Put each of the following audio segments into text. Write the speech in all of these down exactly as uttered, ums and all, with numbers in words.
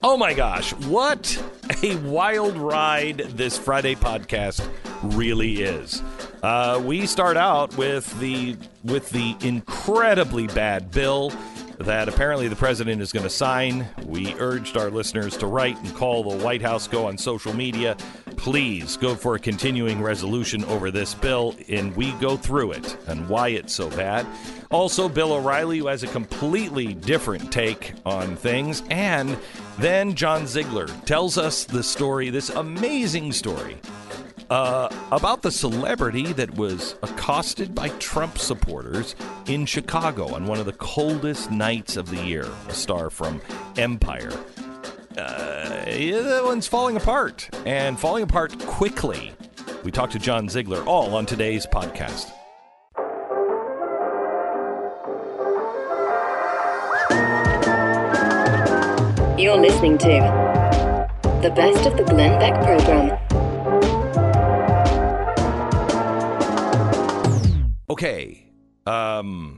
Oh my gosh, what a wild ride this Friday podcast really is. Uh, we start out with the with the incredibly bad bill that apparently the president is going to sign. We urged our listeners to write and call the White House, go on social media. Please go for a continuing resolution over this bill, and we go through it and why it's so bad. Also, Bill O'Reilly, who has a completely different take on things. And then John Ziegler tells us the story, this amazing story, uh, about the celebrity that was accosted by Trump supporters in Chicago on one of the coldest nights of the year, a star from Empire. Uh, that one's falling apart, and falling apart quickly. We talked to John Ziegler, all on today's podcast. You're listening to the best of the Glenn Beck program. Okay. Um,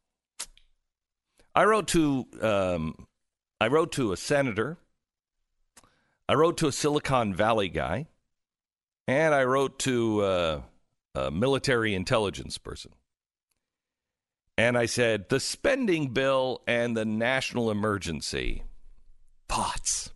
I wrote to um, I wrote to a senator. I wrote to a Silicon Valley guy, and I wrote to uh, a military intelligence person. And I said, the spending bill and the national emergency. Thoughts.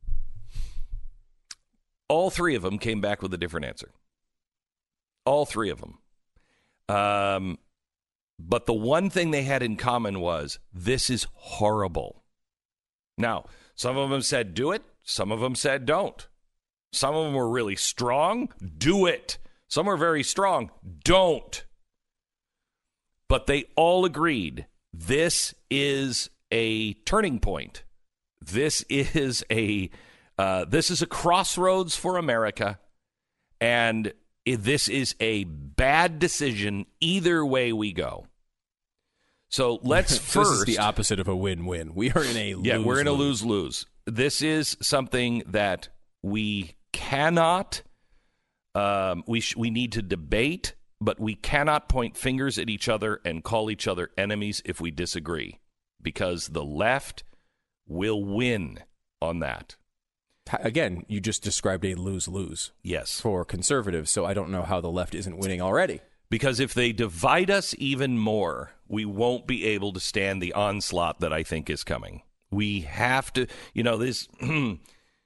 All three of them came back with a different answer. All three of them. Um, but the one thing they had in common was, this is horrible. Now, some of them said, do it. Some of them said, don't. Some of them were really strong. Do it. Some were very strong. Don't. But they all agreed, this is a turning point. This is a uh, this is a crossroads for America, and this is a bad decision either way we go. So let's so first. This is the opposite of a win-win. We are in a lose, yeah, we're in a lose. lose-lose. This is something that we cannot. Um, we sh- we need to debate, but we cannot point fingers at each other and call each other enemies if we disagree, because the left will win on that. Again, you just described a lose-lose. Yes. For conservatives, so I don't know how the left isn't winning already. Because if they divide us even more, we won't be able to stand the onslaught that I think is coming. We have to, you know, this, I,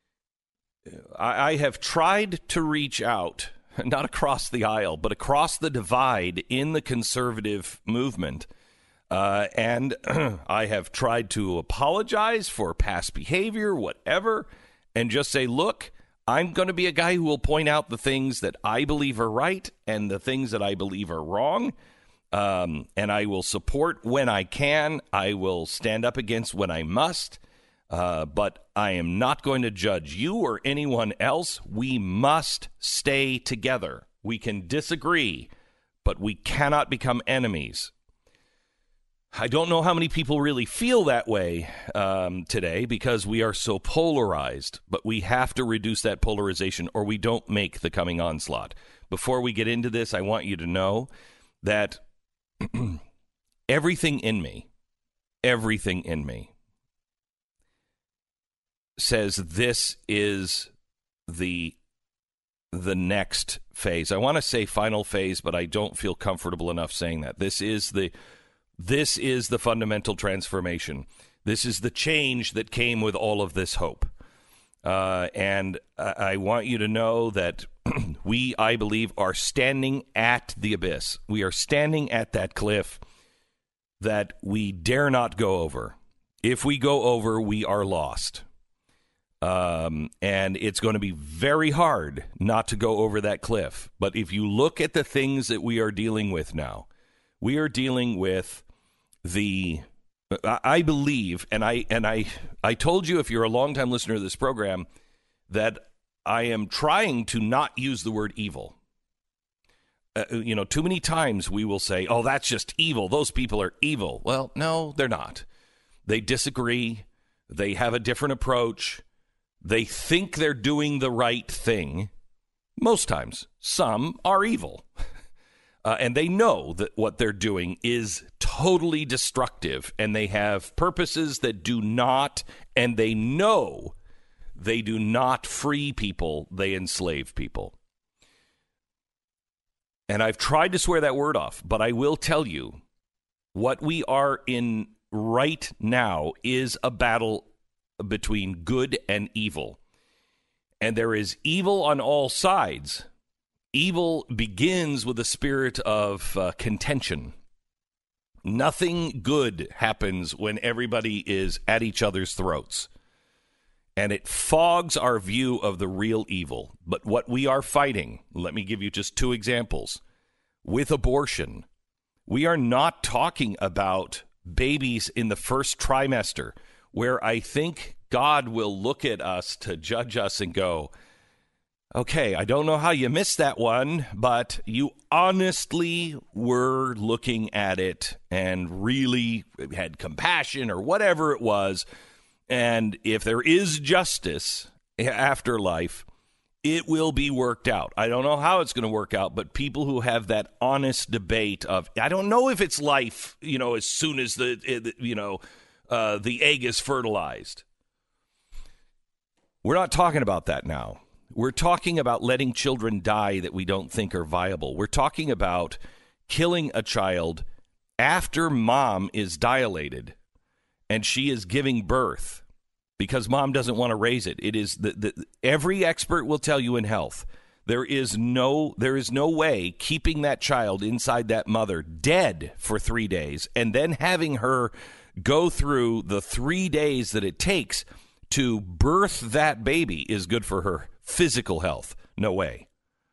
I have tried to reach out, not across the aisle, but across the divide in the conservative movement. Uh, and I have tried to apologize for past behavior, whatever, and just say, look, I'm going to be a guy who will point out the things that I believe are right and the things that I believe are wrong. Um, and I will support when I can. I will stand up against when I must. Uh, but I am not going to judge you or anyone else. We must stay together. We can disagree, but we cannot become enemies. I don't know how many people really feel that way um, today because we are so polarized, but we have to reduce that polarization or we don't make the coming onslaught. Before we get into this, I want you to know that everything in me, everything in me says this is the the next phase. I want to say final phase, but I don't feel comfortable enough saying that. This is the This is the fundamental transformation. This is the change that came with all of this hope. Uh, and I, I want you to know that we, I believe, are standing at the abyss. We are standing at that cliff that we dare not go over. If we go over, we are lost. Um, and it's going to be very hard not to go over that cliff. But if you look at the things that we are dealing with now, we are dealing with the, I believe, and I and I, I told you if you're a longtime listener to this program, that I am trying to not use the word evil. Uh, you know, too many times we will say, oh, that's just evil. Those people are evil. Well, no, they're not. They disagree. They have a different approach. They think they're doing the right thing. Most times, some are evil. Uh, and they know that what they're doing is totally destructive, and they have purposes that do not, and they know They do not free people, they enslave people. And I've tried to swear that word off, but I will tell you, what we are in right now is a battle between good and evil. And there is evil on all sides. Evil begins with a spirit of uh, contention. Nothing good happens when everybody is at each other's throats. And it fogs our view of the real evil. But what we are fighting, let me give you just two examples. With abortion, we are not talking about babies in the first trimester, where I think God will look at us to judge us and go, okay, I don't know how you missed that one, but you honestly were looking at it and really had compassion or whatever it was. And if there is justice after life, it will be worked out. I don't know how it's going to work out, but people who have that honest debate of, I don't know if it's life, you know, as soon as the, you know, uh, the egg is fertilized. We're not talking about that now. We're talking about letting children die that we don't think are viable. We're talking about killing a child after mom is dilated and she is giving birth because mom doesn't want to raise it. It is the, the every expert will tell you in health, there is no there is no way keeping that child inside that mother dead for three days and then having her go through the three days that it takes to birth that baby is good for her physical health. No way.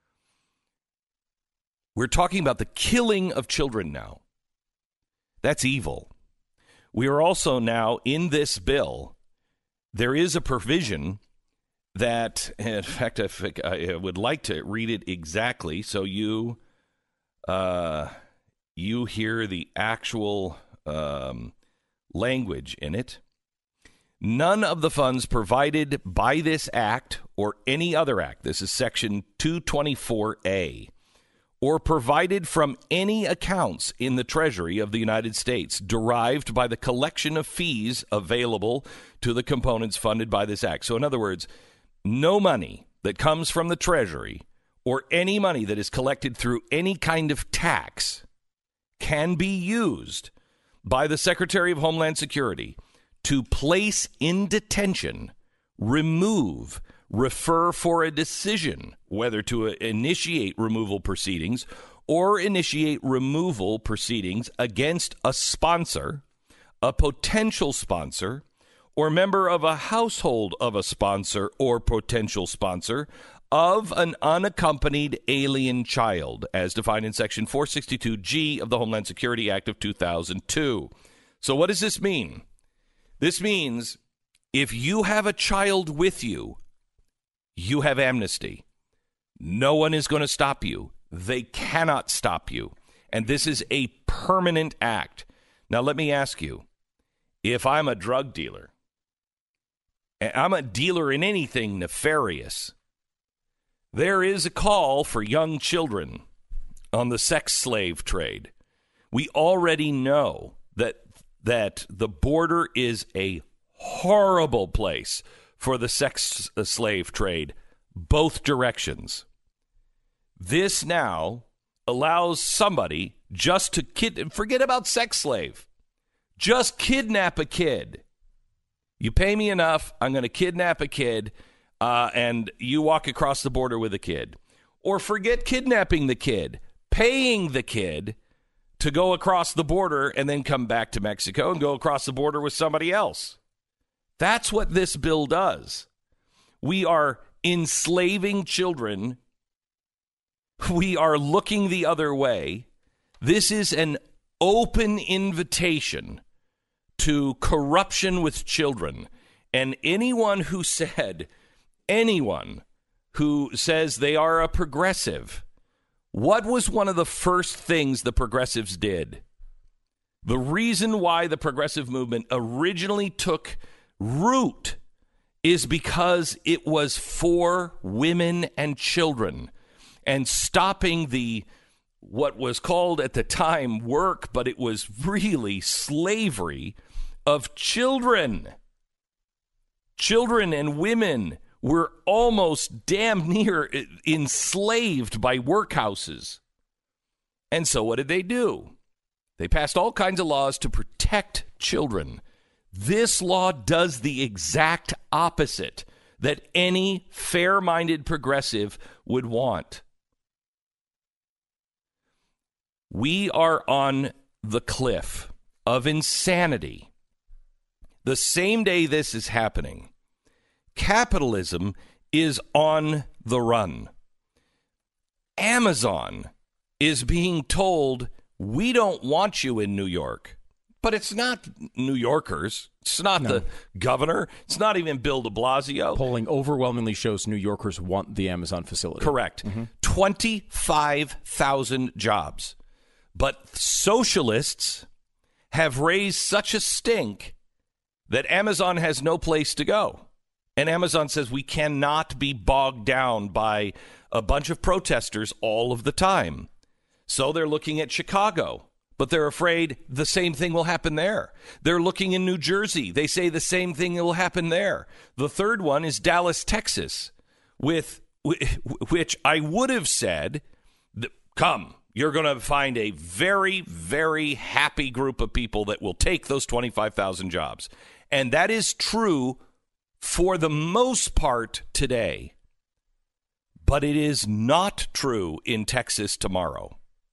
We're talking about the killing of children now. That's evil. We are also now in this bill, there is a provision that, in fact, I would like to read it exactly so you uh, you hear the actual um, language in it. None of the funds provided by this act or any other act, this is section two twenty-four A, or provided from any accounts in the Treasury of the United States derived by the collection of fees available to the components funded by this act. So in other words, no money that comes from the Treasury or any money that is collected through any kind of tax can be used by the Secretary of Homeland Security to place in detention, remove, refer for a decision whether to initiate removal proceedings or initiate removal proceedings against a sponsor, a potential sponsor, or member of a household of a sponsor or potential sponsor of an unaccompanied alien child, as defined in Section four sixty-two G of the Homeland Security Act of two thousand two. So what does this mean? This means if you have a child with you, you have amnesty. No one is going to stop you. They cannot stop you. And this is a permanent act. Now, let me ask you, if I'm a drug dealer, and I'm a dealer in anything nefarious, there is a call for young children on the sex slave trade. We already know that that the border is a horrible place for the sex slave trade, both directions. This now allows somebody just to kid, forget about sex slave, just kidnap a kid. You pay me enough, I'm going to kidnap a kid, uh, and you walk across the border with a kid. Or forget kidnapping the kid, paying the kid to go across the border and then come back to Mexico and go across the border with somebody else. That's what this bill does. We are enslaving children. We are looking the other way. This is an open invitation to corruption with children. And anyone who said, anyone who says they are a progressive, what was one of the first things the progressives did? The reason why the progressive movement originally took root is because it was for women and children and stopping the what was called at the time work, but it was really slavery of children. Children and women were almost damn near enslaved by workhouses. And so what did they do? They passed all kinds of laws to protect children. This law does the exact opposite that any fair-minded progressive would want. We are on the cliff of insanity. The same day this is happening, capitalism is on the run. Amazon is being told, we don't want you in New York. But it's not New Yorkers. It's not no. the governor. It's not even Bill de Blasio. Polling overwhelmingly shows New Yorkers want the Amazon facility. Correct. Mm-hmm. twenty-five thousand jobs. But socialists have raised such a stink that Amazon has no place to go. And Amazon says we cannot be bogged down by a bunch of protesters all of the time. So they're looking at Chicago. But they're afraid the same thing will happen there. They're looking in New Jersey. They say the same thing will happen there. The third one is Dallas, Texas, with which I would have said, come, you're going to find a very, very happy group of people that will take those twenty-five thousand jobs. And that is true for the most part today. But it is not true in Texas tomorrow.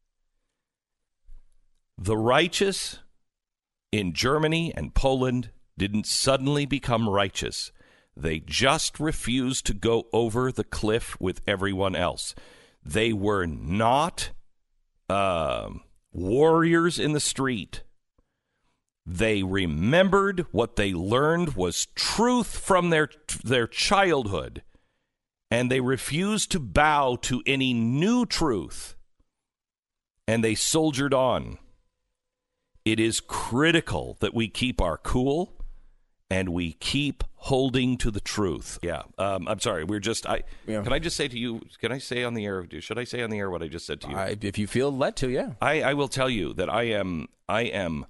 The righteous in Germany and Poland didn't suddenly become righteous. They just refused to go over the cliff with everyone else. They were not uh, warriors in the street. They remembered what they learned was truth from their their childhood, and they refused to bow to any new truth, and they soldiered on. It is critical that we keep our cool and we keep holding to the truth. Yeah, um, I'm sorry. We're just. I yeah. Can I just say to you? Can I say on the air? Should I say on the air what I just said to you? I, if you feel led to, yeah. I, I will tell you that I am. I am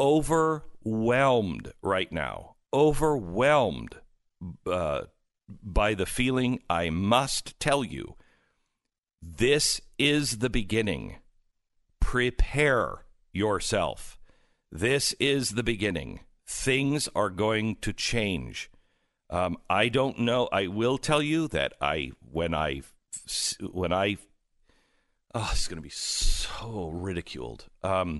overwhelmed right now. Overwhelmed uh, by the feeling. I must tell you, this is the beginning. Prepare yourself. This is the beginning. Things are going to change. Um, I don't know. I will tell you that I, when I, when I, oh, it's going to be so ridiculed. Um,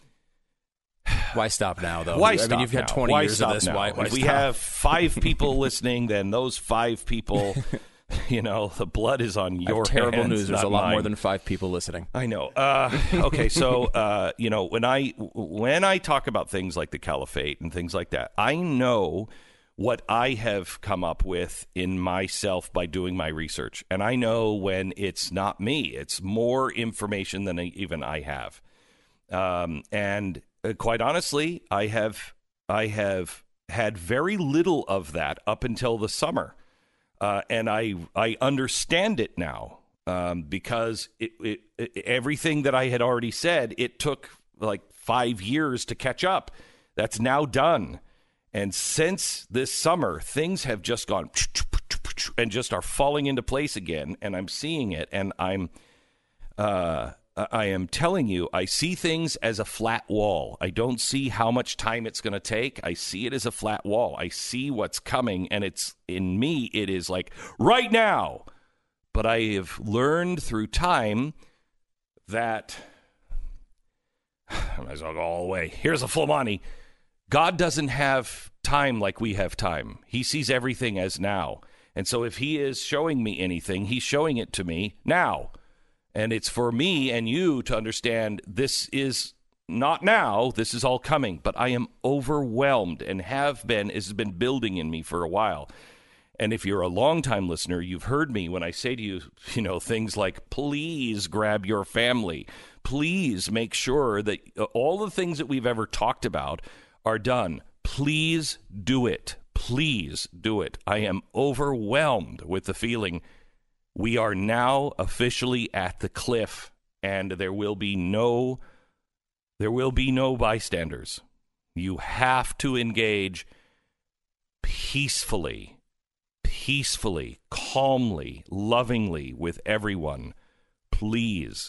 why stop now, though? Why I stop mean, you've had now? twenty why years stop of this. Now? Why, why if we stop? have five people listening, then those five people. You know, the blood is on your hands. Terrible news. There's a lot mine. more than five people listening. I know. Uh, okay, so uh, you know, when I when I talk about things like the caliphate and things like that, I know what I have come up with in myself by doing my research, and I know when it's not me. It's more information than even I have, um, and uh, quite honestly, I have I have had very little of that up until the summer. Uh, and I I understand it now um, because it, it, it, everything that I had already said, it took like five years to catch up. That's now done. And since this summer, things have just gone and just are falling into place again. And I'm seeing it. And I'm uh, I am telling you, I see things as a flat wall. I don't see how much time it's going to take. I see it as a flat wall. I see what's coming, and it's in me, it is like right now. But I have learned through time that I might as well go all the way. Here's a full money. God doesn't have time like we have time. He sees everything as now. And so if he is showing me anything, he's showing it to me now. And it's for me and you to understand this is not now, this is all coming, but I am overwhelmed and have been, has been building in me for a while. And if you're a longtime listener, you've heard me when I say to you, you know, things like, please grab your family. Please make sure that all the things that we've ever talked about are done. Please do it. Please do it. I am overwhelmed with the feeling we are now officially at the cliff, and there will be no, there will be no bystanders. You have to engage. peacefully, peacefully, calmly, lovingly with everyone. Please.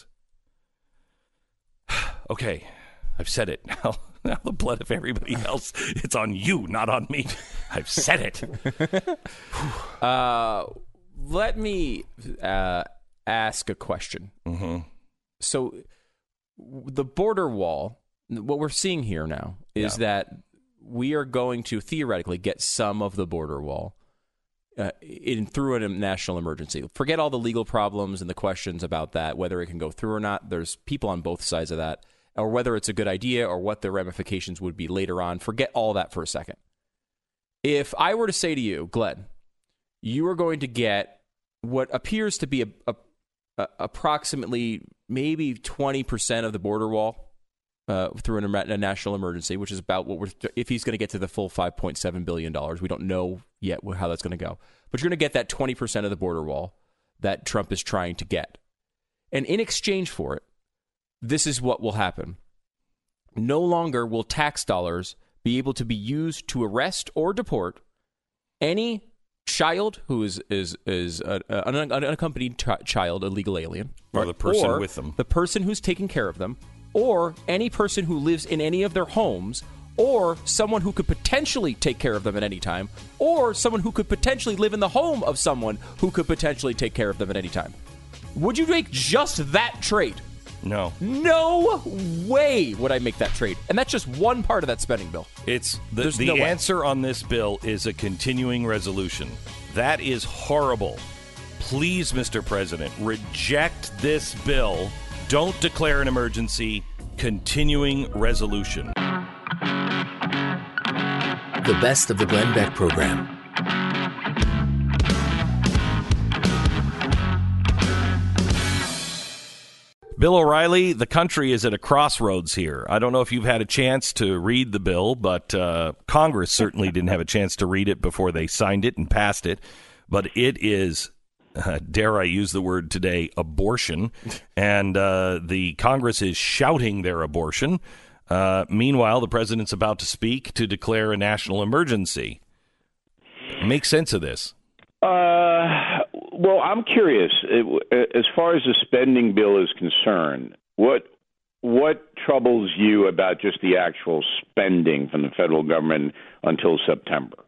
Okay, I've said it. Now, now the blood of everybody else, it's on you, not on me. I've said it. uh, let me uh, ask a question. Mm-hmm. So the border wall, what we're seeing here now is yeah. that we are going to theoretically get some of the border wall uh, in through a national emergency. Forget all the legal problems and the questions about that, whether it can go through or not. There's people on both sides of that, or whether it's a good idea or what the ramifications would be later on. Forget all that for a second. If I were to say to you, Glenn, you are going to get what appears to be a, a, a approximately maybe twenty percent of the border wall uh, through an, a national emergency, which is about what we're, if he's going to get to the full five point seven billion dollars. We don't know yet how that's going to go. But you're going to get that twenty percent of the border wall that Trump is trying to get. And in exchange for it, this is what will happen. No longer will tax dollars be able to be used to arrest or deport any child who is is is a, a, an unaccompanied ch- child, a legal alien, or the person or with them, the person who's taking care of them, or any person who lives in any of their homes, or someone who could potentially take care of them at any time, or someone who could potentially live in the home of someone who could potentially take care of them at any time. Would you make just that trade? No. No way would I make that trade. And that's just one part of that spending bill. It's the, There's the no way. answer on this bill is a continuing resolution. That is horrible. Please, Mister President, reject this bill. Don't declare an emergency. Continuing resolution. The best of the Glenn Beck program. Bill O'Reilly, the country is at a crossroads here. I don't know if you've had a chance to read the bill, but uh, Congress certainly didn't have a chance to read it before they signed it and passed it. But it is, uh, dare I use the word today, abortion. And uh, the Congress is shouting their abortion. Uh, meanwhile, the president's about to speak to declare a national emergency. Make sense of this. Uh, well, I'm curious. It, as far as the spending bill is concerned, what what troubles you about just the actual spending from the federal government until September?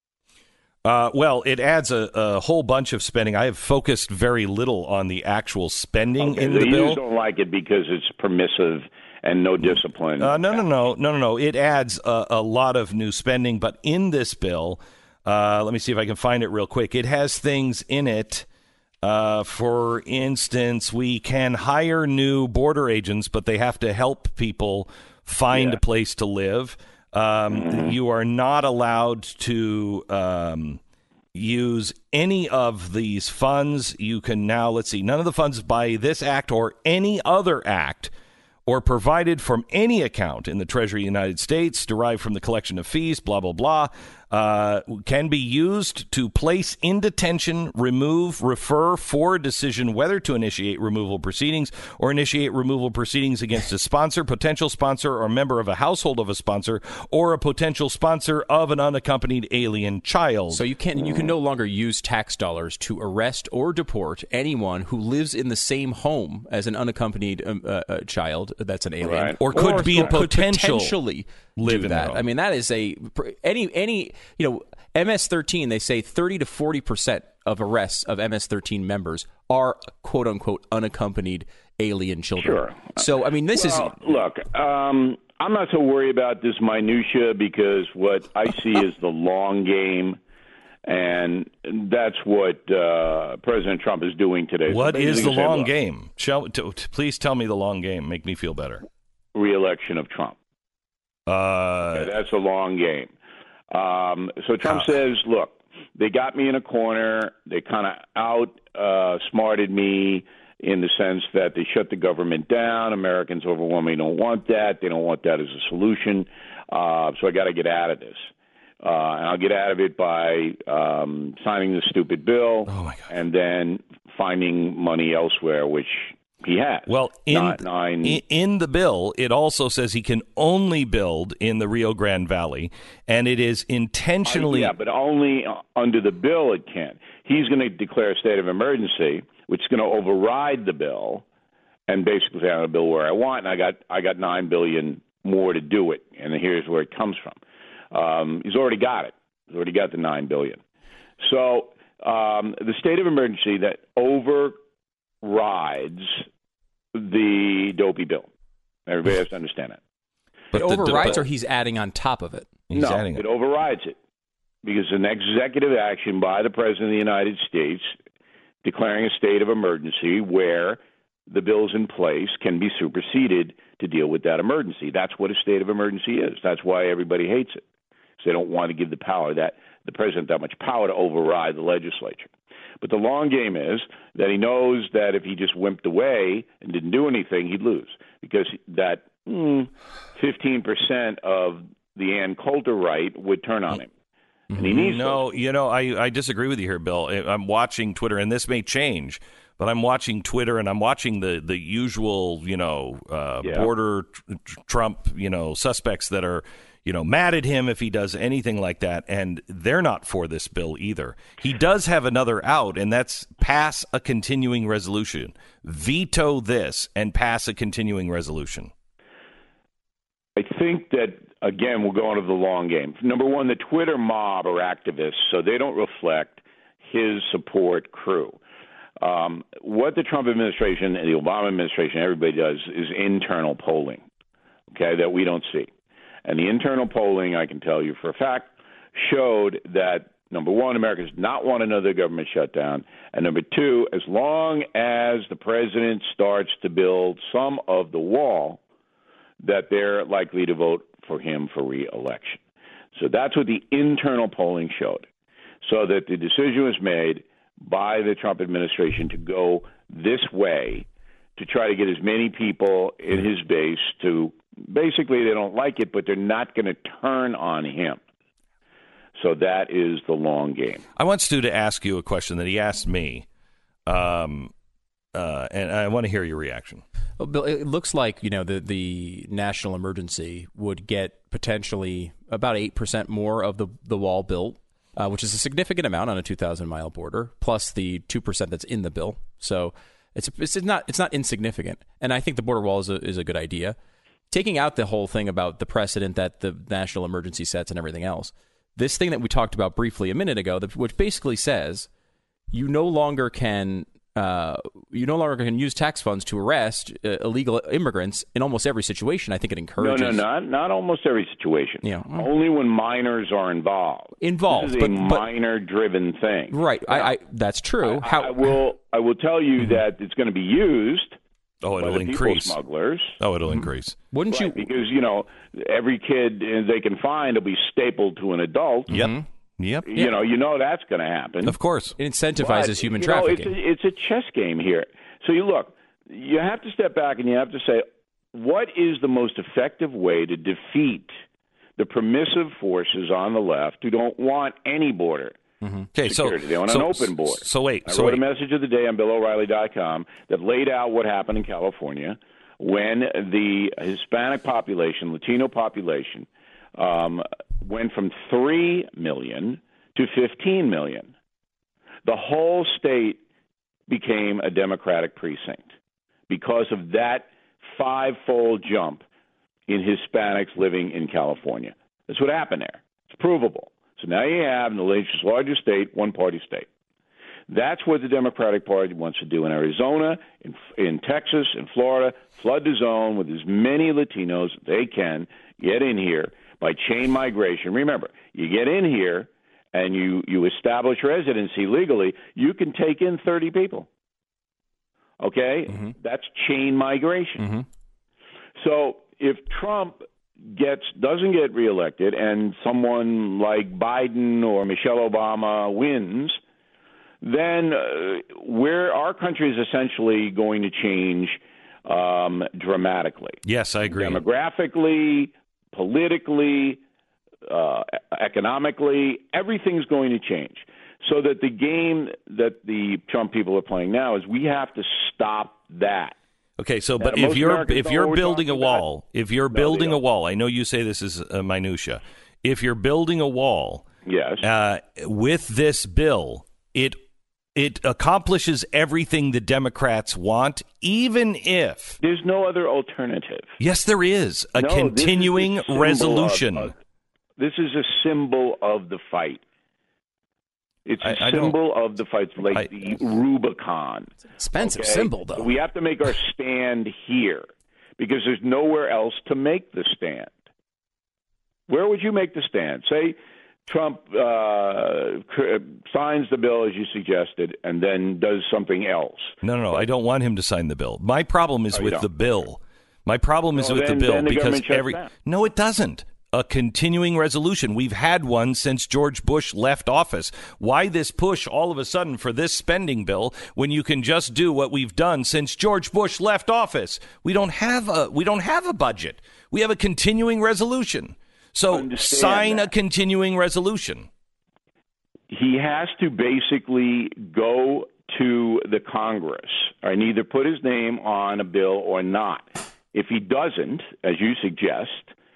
Uh, well, it adds a, a whole bunch of spending. I have focused very little on the actual spending okay, in so the you bill. You don't like it because it's permissive and no discipline. Uh, no, no, no, no, no, no. It adds a, a lot of new spending, but in this bill. Uh, let me see if I can find it real quick. It has things in it. Uh, for instance, we can hire new border agents, but they have to help people find yeah. a place to live. Um, mm-hmm. You are not allowed to um, use any of these funds. You can now, let's see, none of the funds by this act or any other act or provided from any account in the Treasury of the United States derived from the collection of fees, blah, blah, blah, uh, can be used to place in detention, remove, refer for a decision whether to initiate removal proceedings or initiate removal proceedings against a sponsor, potential sponsor, or member of a household of a sponsor, or a potential sponsor of an unaccompanied alien child. So you can you can no longer use tax dollars to arrest or deport anyone who lives in the same home as an unaccompanied um, uh, uh, child that's an alien, right. or could or, be a or could potential potentially live do in that. their I mean, that is a any any you know M S thirteen. They say thirty to forty percent of arrests of M S thirteen members are quote unquote unaccompanied alien children. Sure. So I mean, this well, is look. Um, I'm not so worried about this minutia because what I see is the long game. And that's what uh, President Trump is doing today. What so is the long look, game? Shall, t- t- please tell me the long game. Make me feel better. Re-election of Trump. Uh, okay, that's a long game. Um, so Trump uh, says, look, they got me in a corner. They kind of outsmarted uh, me in the sense that they shut the government down. Americans overwhelmingly don't want that. They don't want that as a solution. Uh, so I got to get out of this. Uh, and I'll get out of it by um, signing the stupid bill oh my God. and then finding money elsewhere, which He has. Well, in, nine, nine, in in the bill, it also says he can only build in the Rio Grande Valley, and it is intentionally. Uh, yeah, but only under the bill it can. He's going to declare a state of emergency, which is going to override the bill, and basically say, I'm going to build where I want, and I got I got nine billion more to do it, and here's where it comes from. Um, he's already got it. He's already got the nine billion. So um, the state of emergency that overrides the dopey bill. Everybody has to understand that. But it the- overrides, the- or he's adding on top of it? He's no, adding it it. overrides it because an executive action by the President of the United States declaring a state of emergency where the bills in place can be superseded to deal with that emergency. That's what a state of emergency is. That's why everybody hates it. So they don't want to give the power that the president that much power to override the legislature. But the long game is that he knows that if he just wimped away and didn't do anything, he'd lose because that mm, fifteen percent of the Ann Coulter right would turn on him. And he needs No, those. you know, I, I disagree with you here, Bill. I'm watching Twitter, and this may change, but I'm watching Twitter, and I'm watching the, the usual, you know, uh, Yeah. border tr- tr- Trump, you know, suspects that are, you know, mad at him if he does anything like that, and they're not for this bill either. He does have another out, and that's pass a continuing resolution. Veto this and pass a continuing resolution. I think that, again, we're going to the long game. Number one, the Twitter mob are activists, so they don't reflect his support crew. Um, what the Trump administration and the Obama administration, everybody does, is internal polling, okay, that we don't see. And the internal polling, I can tell you for a fact, showed that, number one, America does not want another government shutdown. And number two, as long as the president starts to build some of the wall, that they're likely to vote for him for re-election. So that's what the internal polling showed. So that the decision was made by the Trump administration to go this way to try to get as many people in his base to basically they don't like it, but they're not going to turn on him. So that is the long game. I want Stu to ask you a question that he asked me, um, uh, and I want to hear your reaction. Well, Bill, it looks like, you know, the, the national emergency would get potentially about eight percent more of the, the wall built, uh, which is a significant amount on a two thousand mile border, plus the two percent that's in the bill. So it's it's not it's not insignificant. And I think the border wall is a, is a good idea. Taking out the whole thing about the precedent that the national emergency sets and everything else, this thing that we talked about briefly a minute ago, which basically says you no longer can uh, you no longer can use tax funds to arrest uh, illegal immigrants in almost every situation. I think it encourages. No, no, not not almost every situation. Yeah. Only when minors are involved. Involved, This is but- a but- minor-driven thing. Right. I, I that's true. I, How I will. I will tell you that it's going to be used Oh, by it'll the people increase. smugglers. Oh, it'll increase. wouldn't Right, you? because, you know, every kid they can find will be stapled to an adult. Yep. Yep. You know, you know that's going to happen. Of course. It incentivizes But, human you know, trafficking. it's, a, it's a chess game here. So you look, you have to step back and you have to say, what is the most effective way to defeat the permissive forces on the left who don't want any border? Okay, so security. They want so, an open border. So wait, I so wrote wait. a message of the day on Bill O'Reilly dot com that laid out what happened in California when the Hispanic population, Latino population, um, went from three million to fifteen million. The whole state became a Democratic precinct because of that five-fold jump in Hispanics living in California. That's what happened there. It's provable. So now you have, in the nation's largest state, one-party state. That's what the Democratic Party wants to do in Arizona, in, in Texas, in Florida, flood the zone with as many Latinos as they can, get in here by chain migration. Remember, you get in here and you, you establish residency legally, you can take in thirty people. Okay? Mm-hmm. That's chain migration. Mm-hmm. So if Trump gets doesn't get reelected and someone like Biden or Michelle Obama wins, then uh, where our country is essentially going to change um, dramatically. Yes, I agree. Demographically, politically, uh, economically, everything's going to change. So that the game that the Trump people are playing now is we have to stop that. Okay, so but Uh, if most you're Americans if know you're what we're building a talking about. wall, if you're No, they building a don't. wall, I know you say this is a minutia. If you're building a wall, Yes. uh, with this bill, it it accomplishes everything the Democrats want, even if There's no other alternative. yes, there is a No, this is continuing a symbol resolution. Of, of, this is a symbol of the fight. It's a I- I don't- symbol of the fight, like I- the Rubicon. Expensive okay? symbol, though. We have to make our stand here because there's nowhere else to make the stand. Where would you make the stand? Say Trump uh, signs the bill, as you suggested, and then does something else. No, no, no. I don't want him to sign the bill. My problem is Oh, you with don't? the bill. My problem is Well, with then- the bill then the because government shuts every down. no, it doesn't. A continuing resolution. We've had one since George Bush left office. Why this push all of a sudden for this spending bill when you can just do what we've done since George Bush left office? We don't have a we don't have a budget. We have a continuing resolution. So Understand sign that. a continuing resolution. He has to basically go to the Congress and either put his name on a bill or not. If he doesn't, as you suggest,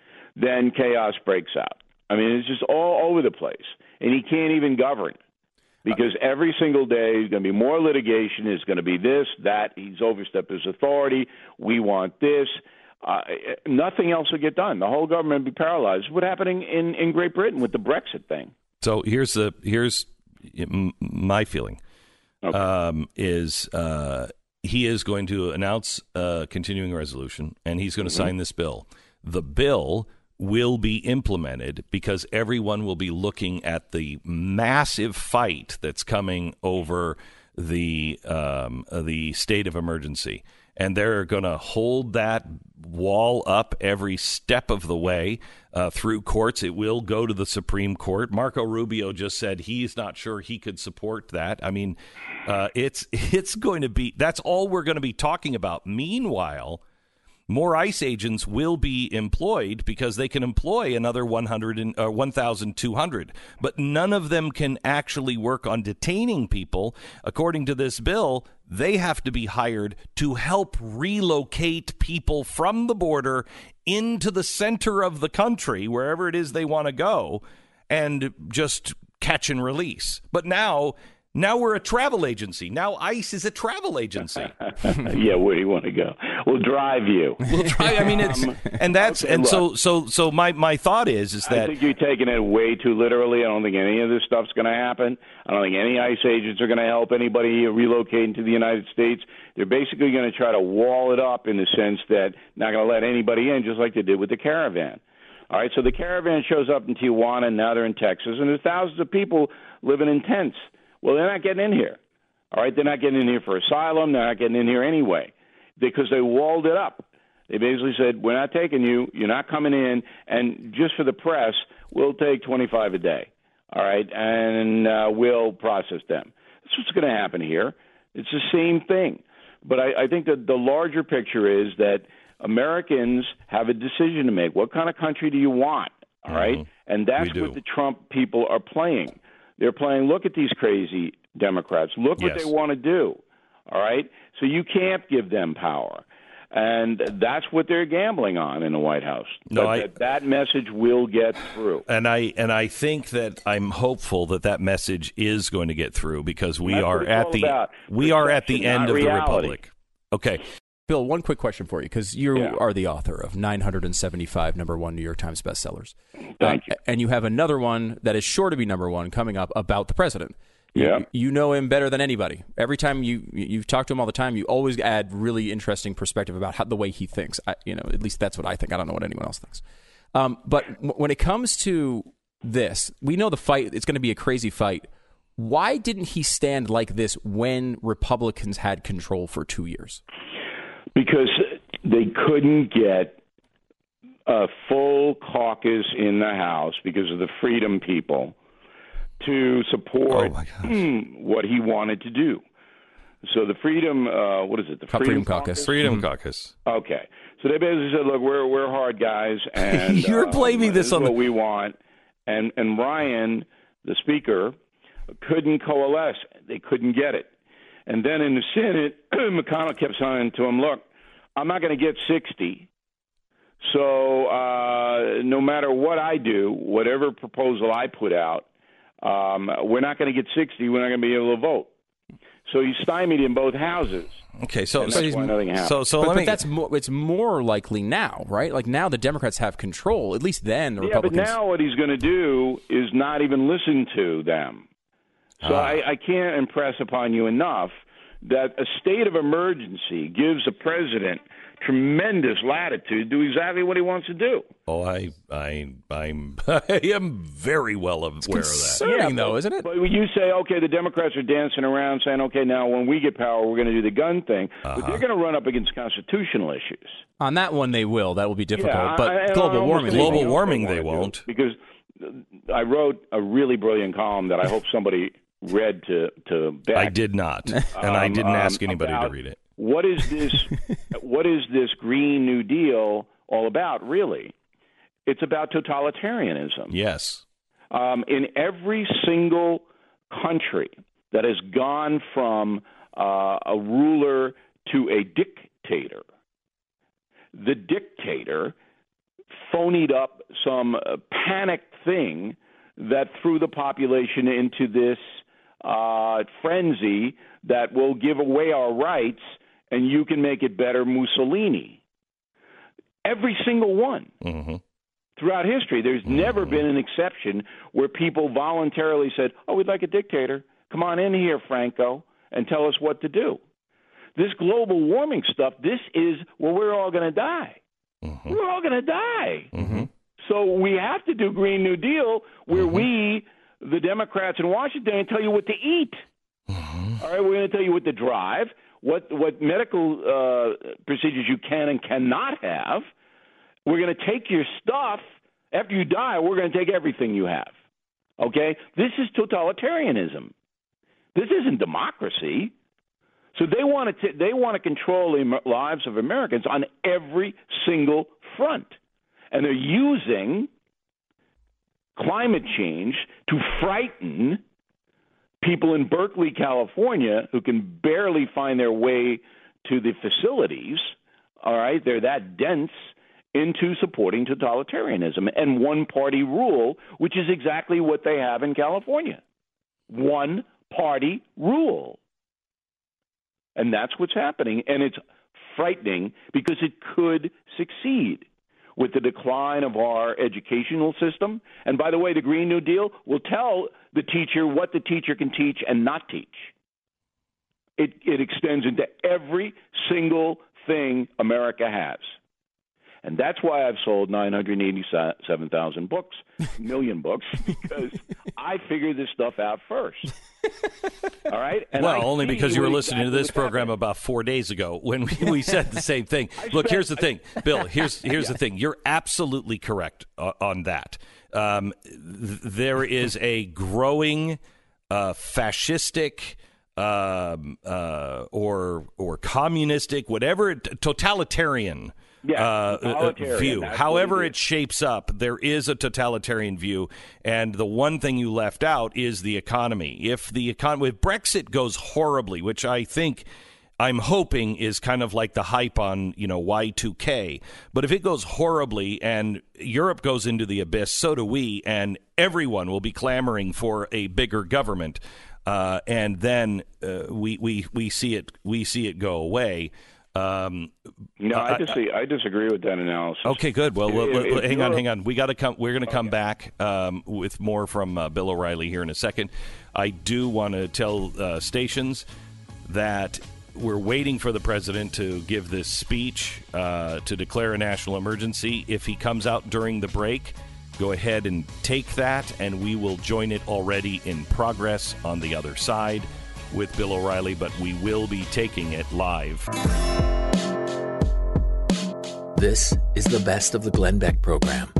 then chaos breaks out. I mean, it's just all over the place. And he can't even govern because every single day there's going to be more litigation. There's going to be this, that. He's overstepped his authority. We want this. Uh, nothing else will get done. The whole government will be paralyzed. What's happening in, in Great Britain with the Brexit thing? So here's the here's m- my feeling Okay. um, is uh, he is going to announce a continuing resolution and he's going to Mm-hmm. sign this bill. The bill will be implemented because everyone will be looking at the massive fight that's coming over the um, the state of emergency. And they're going to hold that wall up every step of the way uh, through courts. It will go to the Supreme Court. Marco Rubio just said he's not sure he could support that. I mean, uh, it's it's going to be that's all we're going to be talking about. Meanwhile, more ICE agents will be employed because they can employ another one hundred and, uh, one thousand two hundred. But none of them can actually work on detaining people. According to this bill, they have to be hired to help relocate people from the border into the center of the country, wherever it is they want to go, and just catch and release. But now... Now we're a travel agency. Now ICE is a travel agency. Yeah, where do you want to go? We'll drive you. We'll try. I mean, it's and that's okay, and look. so so so. My, my thought is is I that think you're taking it way too literally. I don't think any of this stuff's going to happen. I don't think any ICE agents are going to help anybody relocate into the United States. They're basically going to try to wall it up in the sense that not going to let anybody in, just like they did with the caravan. All right, so the caravan shows up in Tijuana, and now they're in Texas, and there's thousands of people living in tents. Well, they're not getting in here. All right, they're not getting in here for asylum. They're not getting in here anyway because they walled it up. They basically said, we're not taking you. You're not coming in. And just for the press, we'll take twenty-five a day. All right, and uh, we'll process them. That's what's going to happen here. It's the same thing. But I, I think that the larger picture is that Americans have a decision to make. What kind of country do you want? All right, Mm-hmm. and that's We do. what the Trump people are playing. They're playing, look at these crazy Democrats. Look what Yes. they want to do. All right? So you can't give them power. And that's what they're gambling on in the White House. No, but I- that, that message will get through. and I and I think that I'm hopeful that that message is going to get through because we That's what are it's at all the about. we are at the Perception, end not of the reality. republic. Okay. Bill, one quick question for you, because you Yeah. are the author of nine hundred seventy-five number one New York Times bestsellers. Thank Uh, and you have another one that is sure to be number one coming up about the president. You, Yeah. you know him better than anybody. Every time you you've talked to him all the time, you always add really interesting perspective about how, the way he thinks. I, you know, at least that's what I think. I don't know what anyone else thinks. Um, but w- when it comes to this, we know the fight. It's going to be a crazy fight. Why didn't he stand like this when Republicans had control for two years? Because they couldn't get a full caucus in the House because of the Freedom people to support Oh, my gosh. mm, what he wanted to do. So the Freedom, uh, what is it? The Freedom Caucus. Freedom Caucus. Okay. So they basically said, look, we're we're hard guys, and You're uh, blaming this is on what the- we want. And and Ryan, the Speaker, couldn't coalesce. They couldn't get it. And then in the Senate, McConnell kept saying to him, look, I'm not going to get sixty. So uh, no matter what I do, whatever proposal I put out, um, we're not going to get sixty. We're not going to be able to vote. So he's stymied in both houses. Okay, so And so, that's why nothing happened. so so But, let but me. that's more, it's more likely now, right? Like now the Democrats have control. At least then the Yeah, Republicans. but now what he's going to do is not even listen to them. So Ah. I, I can't impress upon you enough that a state of emergency gives a president tremendous latitude to do exactly what he wants to do. Oh, I, I, I'm, I am very well aware of that. Concerning, though, isn't it? But when you say, okay, the Democrats are dancing around saying, okay, now when we get power, we're going to do the gun thing. Uh-huh. But they're going to run up against constitutional issues. On that one, they will. That will be difficult. Yeah, but I- I- global I warming, almost they Global think will. warming, wanna they do, won't. Because I wrote a really brilliant column that I hope somebody read to to Beck. I did not, and I Um, didn't um, ask anybody to about read it. What is this? What is this Green New Deal all about? Really, it's about totalitarianism. Yes. Um, in every single country that has gone from uh, a ruler to a dictator, the dictator phonied up some uh, panicked thing that threw the population into this uh, frenzy that will give away our rights and you can make it better, Mussolini. Every single one. Mm-hmm. Throughout history, there's never been an exception where people voluntarily said, oh, we'd like a dictator. Come on in here, Franco, and tell us what to do. This global warming stuff, this is where we're all going to die. Mm-hmm. We're all going to die. Mm-hmm. So we have to do Green New Deal where mm-hmm. we, the Democrats in Washington, can tell you what to eat. Mm-hmm. All right, we're going to tell you what to drive, what, what medical uh, procedures you can and cannot have. We're going to take your stuff. After you die, we're going to take everything you have. Okay? This is totalitarianism. This isn't democracy. So they want to they want to control the lives of Americans on every single front. And they're using climate change to frighten people in Berkeley, California, who can barely find their way to the facilities. All right? They're that dense, into supporting totalitarianism and one-party rule, which is exactly what they have in California. One-party rule. And that's what's happening, and it's frightening because it could succeed with the decline of our educational system. And by the way, the Green New Deal will tell the teacher what the teacher can teach and not teach. It, it extends into every single thing America has. And that's why I've sold nine hundred eighty-seven thousand books, million books, because I figured this stuff out first. All right? And well, I only see because you were what listening exactly to this what's program happening. about four days ago when we, we said the same thing. Look, spent- here's the thing, Bill. Here's here's the thing. You're absolutely correct uh, on that. Um, th- there is a growing uh, fascistic um, uh, or or communistic, whatever, it- totalitarian. Yeah, Uh, totalitarian, view. that's However what it it is. shapes up, there is a totalitarian view, and the one thing you left out is the economy. If the econ- if Brexit goes horribly, which I think I'm hoping is kind of like the hype on, you know, Y two K, but if it goes horribly and Europe goes into the abyss, so do we, and everyone will be clamoring for a bigger government, uh, and then uh, we we we see it we see it go away. Um, No, I, I- disagree, I disagree with that analysis. Okay, good. Well, If- well, if well, hang on, Europe- hang on. We got to come. We're going to come back um, with more from uh, Bill O'Reilly here in a second. I do want to tell uh, stations that we're waiting for the president to give this speech uh, to declare a national emergency. If he comes out during the break, go ahead and take that, and we will join it already in progress on the other side with Bill O'Reilly, but we will be taking it live. This is the best of the Glenn Beck program.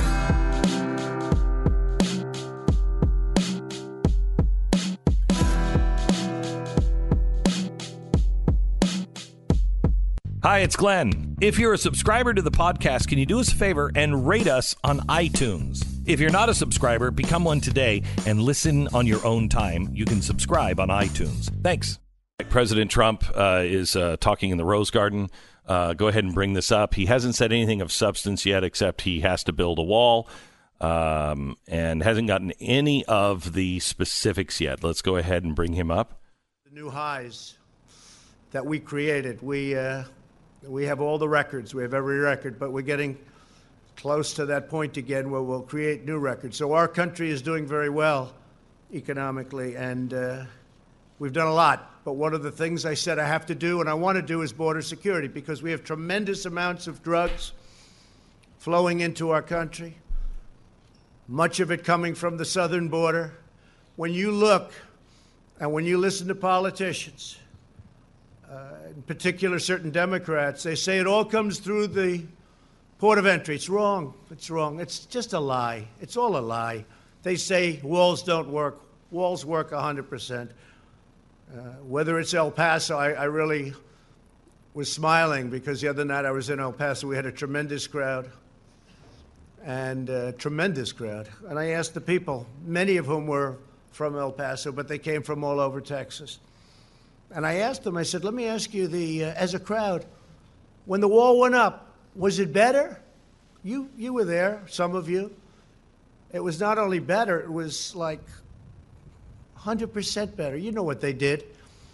Hi, it's Glenn. If you're a subscriber to the podcast, can you do us a favor and rate us on iTunes? If you're not a subscriber, become one today and listen on your own time. You can subscribe on iTunes. Thanks. President Trump uh, is uh, talking in the Rose Garden uh, go ahead and bring this up. He hasn't said anything of substance yet, except he has to build a wall, um, and hasn't gotten any of the specifics yet. Let's go ahead and bring him up. The new highs that we created, we uh, we have all the records. We have every record, but we're getting close to that point again where we'll create new records. So our country is doing very well economically, and uh, we've done a lot. But one of the things I said I have to do and I want to do is border security, because we have tremendous amounts of drugs flowing into our country, much of it coming from the southern border. When you look and when you listen to politicians, uh, in particular certain Democrats, they say it all comes through the port of entry. It's wrong. It's wrong. It's just a lie. It's all a lie. They say walls don't work. Walls work one hundred percent. Uh, whether it's El Paso, I, I really was smiling because the other night I was in El Paso. We had a tremendous crowd, and a tremendous crowd. And I asked the people, many of whom were from El Paso, but they came from all over Texas. And I asked them, I said, let me ask you, the uh, as a crowd, when the wall went up, was it better? You, you were there, some of you. It was not only better, it was like one hundred percent better. You know what they did.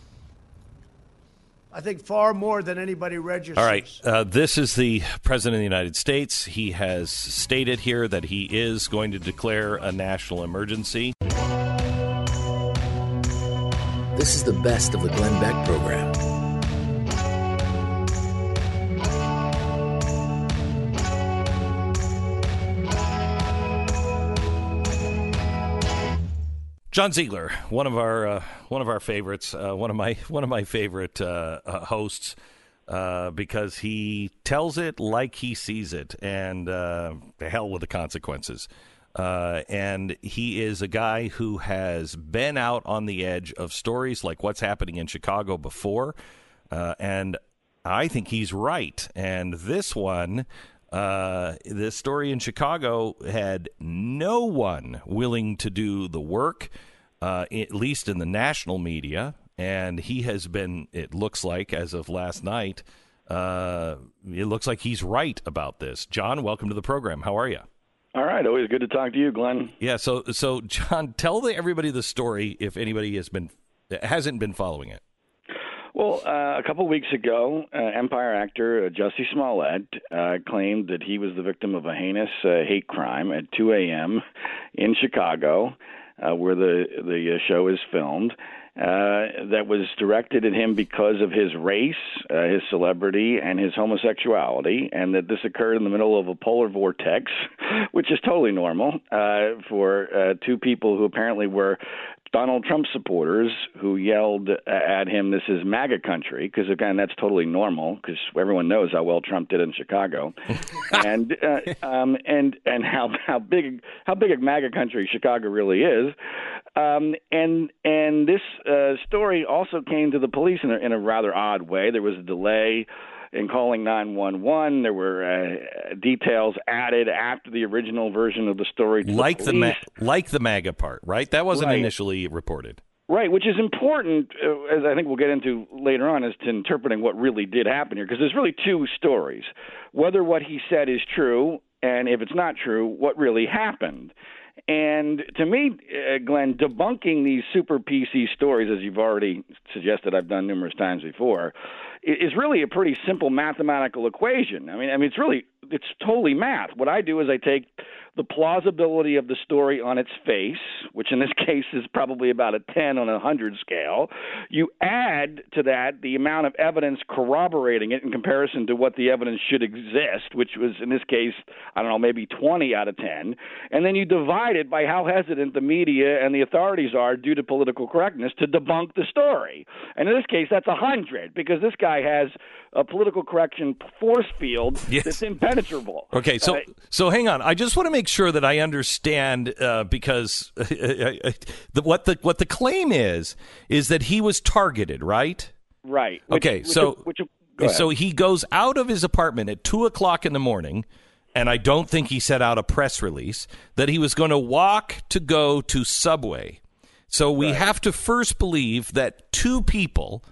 I think far more than anybody registers. All right. Uh, this is the President of the United States. He has stated here that he is going to declare a national emergency. This is the best of the Glenn Beck program. John Ziegler, one of our uh, one of our favorites, uh, one of my one of my favorite uh, uh, hosts, uh, because he tells it like he sees it, and uh, the hell with the consequences. Uh, and he is a guy who has been out on the edge of stories like what's happening in Chicago before, uh, and I think he's right. And this one. Uh, this story in Chicago had no one willing to do the work, uh, at least in the national media. And he has been, it looks like, as of last night, uh, it looks like he's right about this. John, welcome to the program. How are you? All right. Always good to talk to you, Glenn. Yeah. So, so John, tell the, everybody the story if anybody has been, hasn't been following it. Well, uh, a couple of weeks ago, uh, Empire actor uh, Jussie Smollett uh, claimed that he was the victim of a heinous uh, hate crime at two a.m. in Chicago, uh, where the the show is filmed, uh, that was directed at him because of his race, uh, his celebrity, and his homosexuality, and that this occurred in the middle of a polar vortex, which is totally normal uh, for uh, two people who apparently were Donald Trump supporters who yelled at him, "This is MAGA country," because, again, that's totally normal because everyone knows how well Trump did in Chicago, and uh, um, and and how how big how big a MAGA country Chicago really is. Um, and and this uh, story also came to the police in a, in a rather odd way. There was a delay in calling nine one one. There were uh, details added after the original version of the story. To like the, the ma- like the MAGA part, right? That wasn't right. initially reported. Right, which is important, uh, as I think we'll get into later on, as to interpreting what really did happen here, because there's really two stories. Whether what he said is true, and if it's not true, what really happened. And to me, uh, Glenn, debunking these super P C stories, as you've already suggested I've done numerous times before, is really a pretty simple mathematical equation. I mean, I mean, it's really, it's totally math. What I do is I take the plausibility of the story on its face, which in this case is probably about a ten on a one hundred scale. You add to that the amount of evidence corroborating it in comparison to what the evidence should exist, which was in this case, I don't know, maybe twenty out of ten. And then you divide it by how hesitant the media and the authorities are due to political correctness to debunk the story. And in this case, that's one hundred, because this guy has a political correction force field yes. that's impenetrable. Okay, so uh, so hang on. I just want to make sure that I understand, uh, because uh, the, what the what the claim is is that he was targeted, right? Right. Okay, which, so which, which, so he goes out of his apartment at two o'clock in the morning, and I don't think he set out a press release that he was going to walk to go to Subway. So we right. have to first believe that two people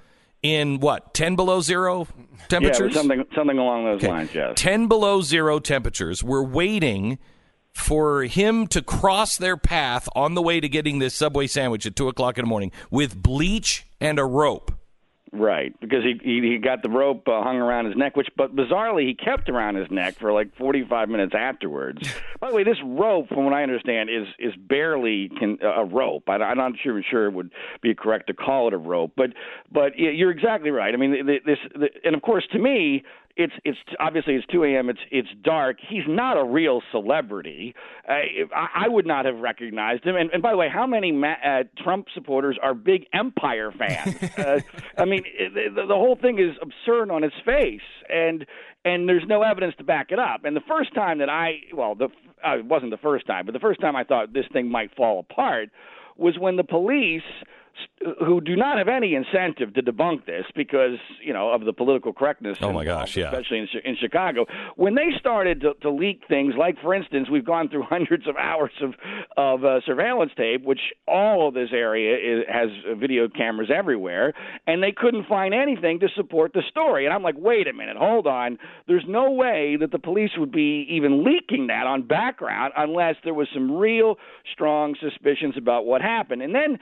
in what, ten below zero temperatures? Yeah, it was something something along those Okay. lines. Yes, ten below zero temperatures. We're waiting for him to cross their path on the way to getting this Subway sandwich at two o'clock in the morning with bleach and a rope. right. Because he he, he got the rope uh, hung around his neck, which, but bizarrely, he kept around his neck for like forty-five minutes afterwards. By the way, this rope, from what I understand, is is barely can, a rope. I, I'm not sure sure it would be correct to call it a rope, but but you're exactly right. I mean, this, and of course, to me, It's it's obviously it's two a.m. It's it's dark. He's not a real celebrity. Uh, I, I would not have recognized him. And, and by the way, how many Ma- uh, Trump supporters are big Empire fans? uh, I mean, it, the, the whole thing is absurd on its face, and and there's no evidence to back it up. And the first time that I well, the uh, it wasn't the first time, but the first time I thought this thing might fall apart was when the police, who do not have any incentive to debunk this because, you know, of the political correctness. Oh, my gosh, yeah. Especially in, in Chicago. When they started to, to leak things, like, for instance, we've gone through hundreds of hours of, of uh, surveillance tape, which all of this area is, has video cameras everywhere, and they couldn't find anything to support the story. And I'm like, wait a minute, hold on. There's no way that the police would be even leaking that on background unless there was some real strong suspicions about what happened. And then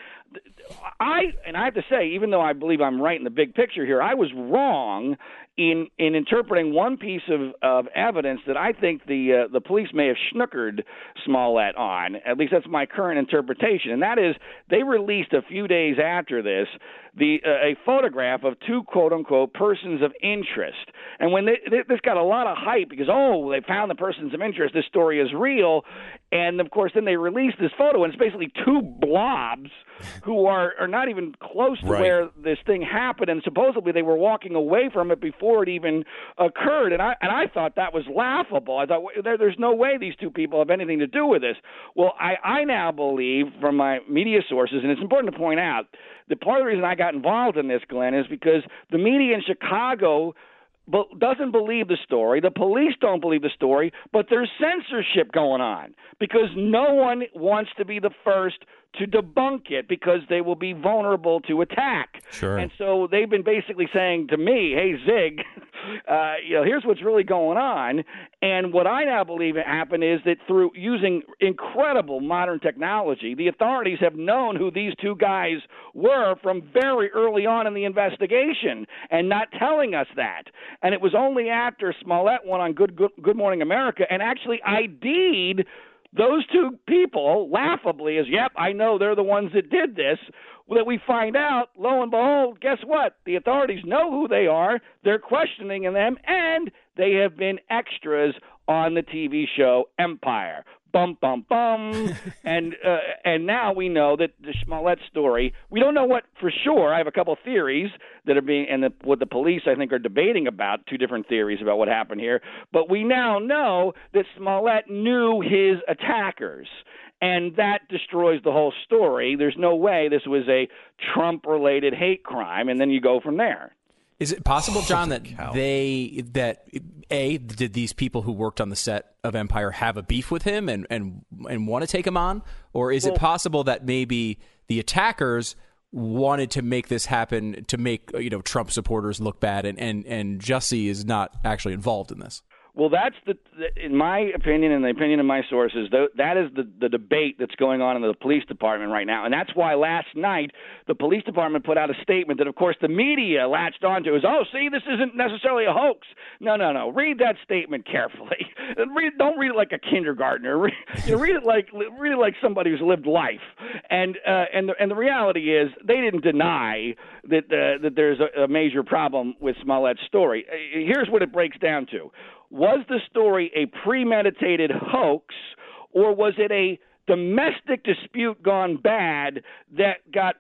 I, and I have to say, even though I believe I'm right in the big picture here, I was wrong in in interpreting one piece of, of evidence that I think the uh, the police may have snookered Smollett on. At least that's my current interpretation, and that is they released a few days after this the uh, a photograph of two quote unquote persons of interest. And when they, they, this got a lot of hype because oh they found the persons of interest, this story is real, and of course then they released this photo and it's basically two blobs who are, are not even close to right. where this thing happened, and supposedly they were walking away from it before it even occurred. And I and I thought that was laughable. I thought there, there's no way these two people have anything to do with this. Well, I, I now believe from my media sources, and it's important to point out, that part of the reason I got involved in this, Glenn, is because the media in Chicago but doesn't believe the story. The police don't believe the story, but there's censorship going on because no one wants to be the first to debunk it because they will be vulnerable to attack. Sure. And so they've been basically saying to me, hey, Zig, uh, you know, here's what's really going on. And what I now believe happened is that through using incredible modern technology, the authorities have known who these two guys were from very early on in the investigation and not telling us that. And it was only after Smollett went on Good, Good, Good Morning America and actually I D'd those two people, laughably, as, yep, I know they're the ones that did this, that we find out, lo and behold, guess what? The authorities know who they are, they're questioning them, and they have been extras on the T V show Empire. Bum, bum, bum. and uh, and now we know that the Smollett story, we don't know what for sure. I have a couple of theories that are being, and the, what the police, I think, are debating about, two different theories about what happened here. But we now know that Smollett knew his attackers. And that destroys the whole story. There's no way this was a Trump-related hate crime, and then you go from there. Is it possible, John, Holy that cow. they that A, did these people who worked on the set of Empire have a beef with him and and, and want to take him on? Or is Well, it possible that maybe the attackers wanted to make this happen to make, you know, Trump supporters look bad and, and, and Jussie is not actually involved in this? Well, that's the, in my opinion and the opinion of my sources, that is the, the debate that's going on in the police department right now. And that's why last night the police department put out a statement that, of course, the media latched onto is, oh, see, this isn't necessarily a hoax. No, no, no. Read that statement carefully. Read, don't read it like a kindergartner. Read, you know, read it like read it like somebody who's lived life. And uh, and the, and the reality is they didn't deny that uh, that there's a, a major problem with Smollett's story. Here's what it breaks down to. Was the story a premeditated hoax, or was it a domestic dispute gone bad that got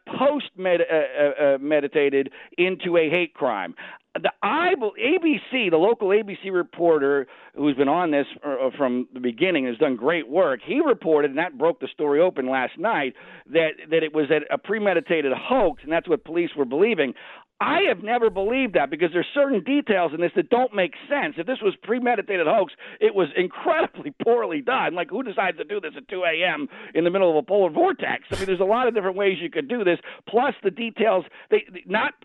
post-meditated into a hate crime? The I, A B C, the local A B C reporter who's been on this from the beginning, has done great work. He reported, and that broke the story open last night, that, that it was a premeditated hoax, and that's what police were believing. I have never believed that because there's certain details in this that don't make sense. If this was premeditated hoax, it was incredibly poorly done. Like, who decides to do this at two a.m. in the middle of a polar vortex? I mean, there's a lot of different ways you could do this. Plus, the details, they not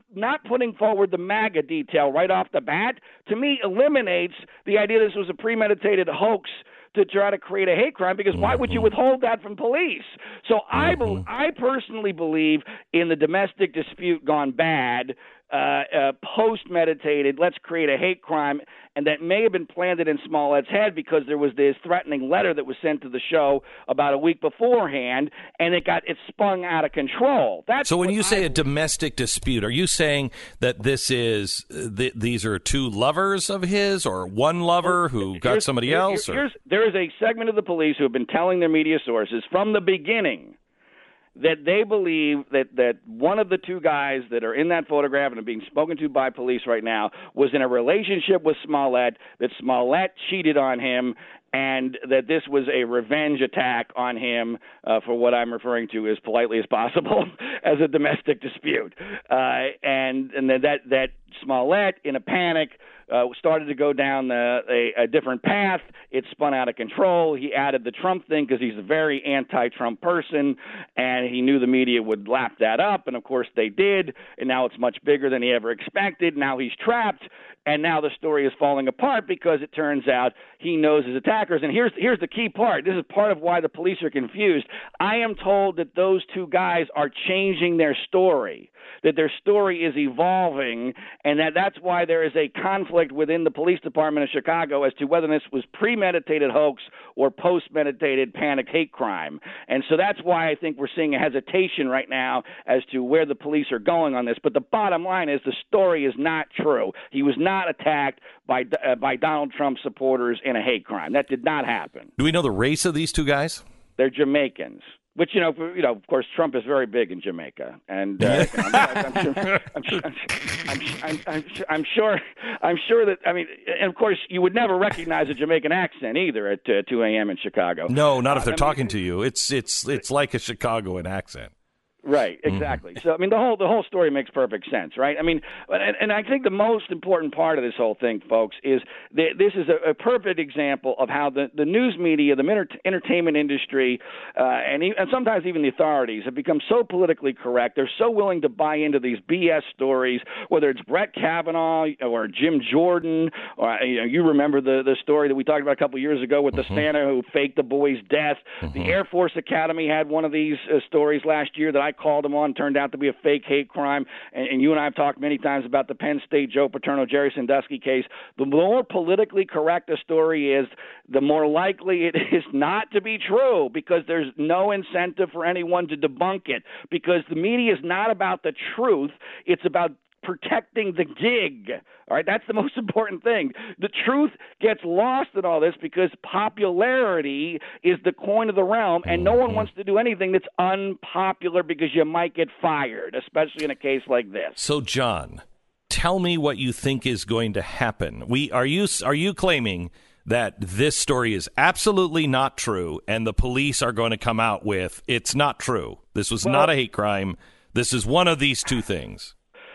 not putting forward the MAGA detail right off the bat, to me, eliminates the idea this was a premeditated hoax to try to create a hate crime, because why would you withhold that from police? So I, be- I personally believe in the domestic dispute gone bad, uh, uh, post-meditated, let's create a hate crime, and that may have been planted in Smollett's head because there was this threatening letter that was sent to the show about a week beforehand, and it got it spun out of control. That's so when you I say believe. a domestic dispute, are you saying that this is th- these are two lovers of his, or one lover who got Here's, somebody here, else? Or? Here's, there is a segment of the police who have been telling their media sources from the beginning that they believe that, that one of the two guys that are in that photograph and are being spoken to by police right now was in a relationship with Smollett, that Smollett cheated on him, and that this was a revenge attack on him uh, for what I'm referring to as politely as possible as a domestic dispute. Uh, and and that, that Smollett, in a panic, Uh, started to go down the, a, a different path. It spun out of control. He added the Trump thing because he's a very anti-Trump person, and he knew the media would lap that up, and of course they did, and now it's much bigger than he ever expected. Now he's trapped, and now the story is falling apart because it turns out he knows his attackers. And here's here's the key part. This is part of why the police are confused. I am told that those two guys are changing their story, that their story is evolving, and that that's why there is a conflict within the police department of Chicago as to whether this was premeditated hoax or post-meditated panic hate crime. And so that's why I think we're seeing a hesitation right now as to where the police are going on this. But the bottom line is the story is not true. He was not attacked by uh, by Donald Trump supporters in a hate crime. That did not happen. Do we know the race of these two guys? They're Jamaicans. Which, you know, you know, of course, Trump is very big in Jamaica, and uh, I'm, I'm, sure, I'm, sure, I'm, I'm, I'm, I'm sure, I'm sure that, I mean, and of course, you would never recognize a Jamaican accent either at uh, two a.m. in Chicago. No, not if they're uh, I mean, talking to you. It's it's it's like a Chicagoan accent. Right, exactly. Mm-hmm. So, I mean, the whole the whole story makes perfect sense, right? I mean, and, and I think the most important part of this whole thing, folks, is that this is a, a perfect example of how the, the news media, the enter- entertainment industry, uh, and, e- and sometimes even the authorities have become so politically correct. They're so willing to buy into these B S stories, whether it's Brett Kavanaugh or Jim Jordan, or you know, you remember the, the story that we talked about a couple of years ago with mm-hmm. the Santa who faked the boy's death. Mm-hmm. The Air Force Academy had one of these uh, stories last year that I I called him on, turned out to be a fake hate crime. And, and you and I have talked many times about the Penn State Joe Paterno, Jerry Sandusky case. The more politically correct a story is, the more likely it is not to be true, because there's no incentive for anyone to debunk it, because the media is not about the truth. It's about protecting the gig. All right, that's the most important thing. The truth gets lost in all this because popularity is the coin of the realm, and no one wants to do anything that's unpopular because you might get fired, especially in a case like this. So, John, tell me what you think is going to happen. We are you are you claiming that this story is absolutely not true, and the police are going to come out with it's not true? This was well, not a hate crime. This is one of these two things.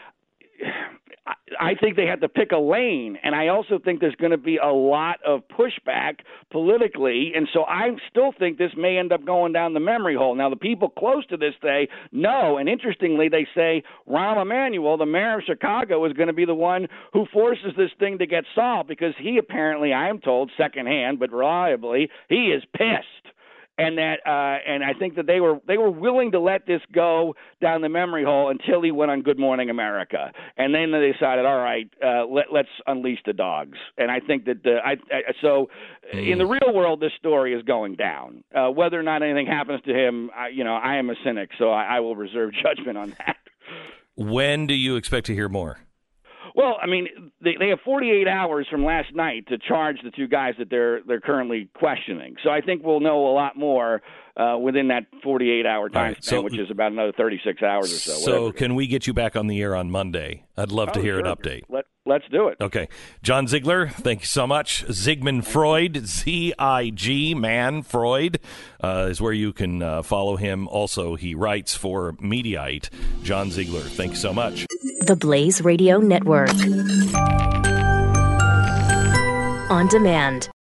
I think they have to pick a lane, and I also think there's going to be a lot of pushback politically, and so I still think this may end up going down the memory hole. Now, the people close to this say no, and interestingly, they say Rahm Emanuel, the mayor of Chicago, is going to be the one who forces this thing to get solved, because he apparently, I am told secondhand, but reliably, he is pissed. And that, uh, and I think that they were they were willing to let this go down the memory hole until he went on Good Morning America, and then they decided, all right, uh, let, let's unleash the dogs. And I think that the, I, I so in the real world, this story is going down. Uh, whether or not anything happens to him, I, you know, I am a cynic, so I, I will reserve judgment on that. When do you expect to hear more? Well, I mean, they, they have forty-eight hours from last night to charge the two guys that they're they're currently questioning. So I think we'll know a lot more uh, within that forty-eight hour time right, span, so, which is about another thirty-six hours or so. So can we get you back on the air on Monday? I'd love oh, to hear sure. an update. Let, let's do it. Okay. John Ziegler, thank you so much. Zigmund Freud, Z I G, man, Freud, uh, is where you can uh, follow him. Also, he writes for Mediaite. John Ziegler, thank you so much. The Blaze Radio Network. On demand.